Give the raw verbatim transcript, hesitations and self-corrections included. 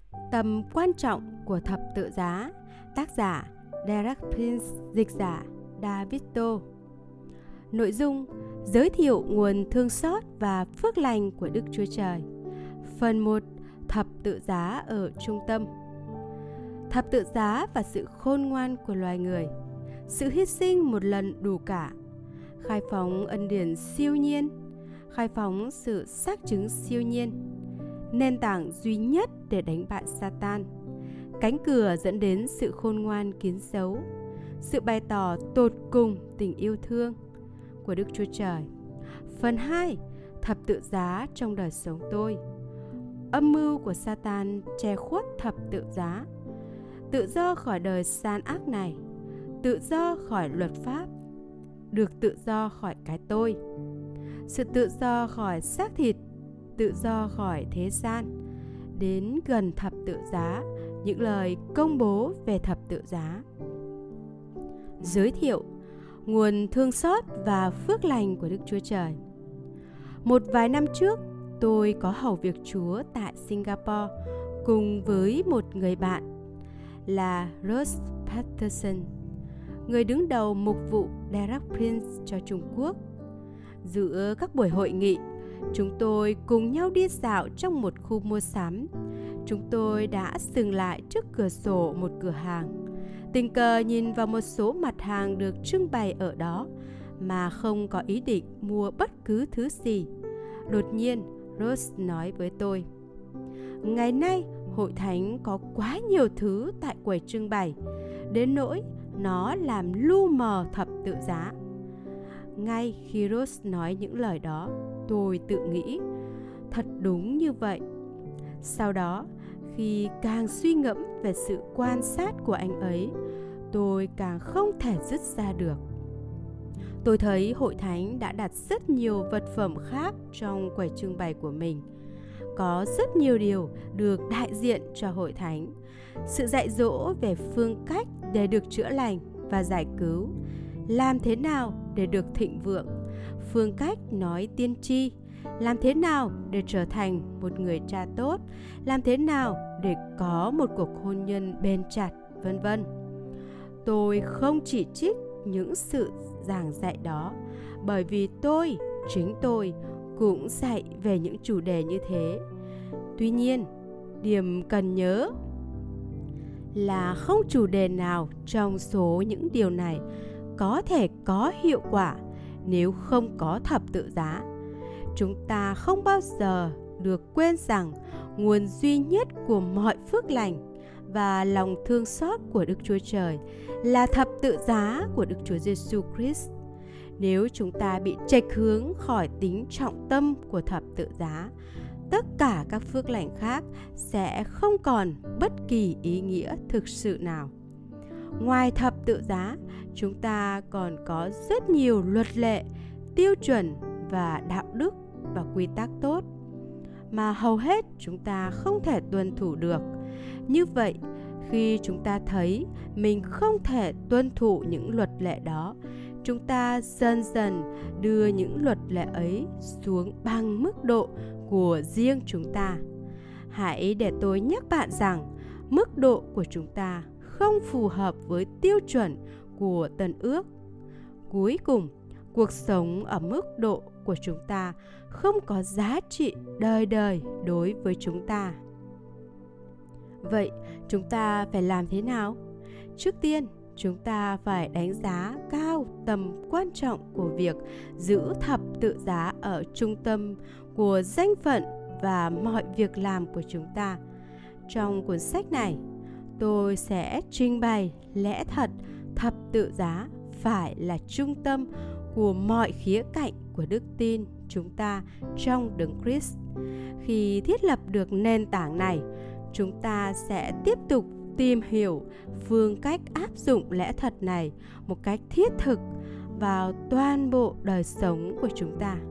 Tầm quan trọng của thập tự giá. Tác giả Derek Prince, dịch giả Davido. Nội dung: giới thiệu nguồn thương xót và phước lành của Đức Chúa Trời. Phần một. Thập tự giá ở trung tâm. Thập tự giá và sự khôn ngoan của loài người. Sự hy sinh một lần đủ cả. Khai phóng ân điển siêu nhiên. Khai phóng sự xác chứng siêu nhiên. Nền tảng duy nhất để đánh bại Satan. Cánh cửa dẫn đến sự khôn ngoan kiến dấu. Sự bày tỏ tột cùng tình yêu thương của Đức Chúa Trời. Phần hai. Thập tự giá trong đời sống tôi. Âm mưu của Satan che khuất thập tự giá. Tự do khỏi đời san ác này. Tự do khỏi luật pháp. Được tự do khỏi cái tôi. Sự tự do khỏi xác thịt. Tự do khỏi thế gian. Đến gần thập tự giá. Những lời công bố về thập tự giá. Giới thiệu nguồn thương xót và phước lành của Đức Chúa Trời. Một vài năm trước, tôi có hầu việc Chúa tại Singapore cùng với một người bạn là Ross Patterson, người đứng đầu mục vụ Derek Prince cho Trung Quốc. Giữa các buổi hội nghị, chúng tôi cùng nhau đi dạo trong một khu mua sắm. Chúng tôi đã dừng lại trước cửa sổ một cửa hàng, tình cờ nhìn vào một số mặt hàng được trưng bày ở đó mà không có ý định mua bất cứ thứ gì. Đột nhiên, Rose nói với tôi: ngày nay, hội thánh có quá nhiều thứ tại quầy trưng bày, đến nỗi nó làm lu mờ thập tự giá. Ngay khi Rose nói những lời đó, tôi tự nghĩ, thật đúng như vậy. Sau đó, khi càng suy ngẫm về sự quan sát của anh ấy, tôi càng không thể dứt ra được. Tôi thấy hội thánh đã đặt rất nhiều vật phẩm khác trong quầy trưng bày của mình. Có rất nhiều điều được đại diện cho hội thánh. Sự dạy dỗ về phương cách để được chữa lành và giải cứu, làm thế nào để được thịnh vượng, phương cách nói tiên tri, làm thế nào để trở thành một người cha tốt, làm thế nào để có một cuộc hôn nhân bền chặt, vân vân. Tôi không chỉ trích những sự giảng dạy đó, bởi vì tôi, chính tôi cũng dạy về những chủ đề như thế. Tuy nhiên, điểm cần nhớ là không chủ đề nào trong số những điều này có thể có hiệu quả nếu không có thập tự giá. Chúng ta không bao giờ được quên rằng nguồn duy nhất của mọi phước lành và lòng thương xót của Đức Chúa Trời là thập tự giá của Đức Chúa Giêsu Christ. Nếu chúng ta bị chệch hướng khỏi tính trọng tâm của thập tự giá, tất cả các phước lành khác sẽ không còn bất kỳ ý nghĩa thực sự nào. Ngoài thập tự giá, chúng ta còn có rất nhiều luật lệ, tiêu chuẩn và đạo đức và quy tắc tốt mà hầu hết chúng ta không thể tuân thủ được. Như vậy, khi chúng ta thấy mình không thể tuân thủ những luật lệ đó, chúng ta dần dần đưa những luật lệ ấy xuống bằng mức độ của riêng chúng ta. Hãy để tôi nhắc bạn rằng mức độ của chúng ta không phù hợp với tiêu chuẩn của Tân Ước. Cuối cùng, cuộc sống ở mức độ của chúng ta không có giá trị đời đời đối với chúng ta. Vậy, chúng ta phải làm thế nào? Trước tiên, chúng ta phải đánh giá cao tầm quan trọng của việc giữ thập tự giá ở trung tâm của danh phận và mọi việc làm của chúng ta. Trong cuốn sách này, tôi sẽ trình bày lẽ thật thập tự giá phải là trung tâm của mọi khía cạnh của đức tin chúng ta trong Đấng Christ. Khi thiết lập được nền tảng này, chúng ta sẽ tiếp tục tìm hiểu phương cách áp dụng lẽ thật này một cách thiết thực vào toàn bộ đời sống của chúng ta.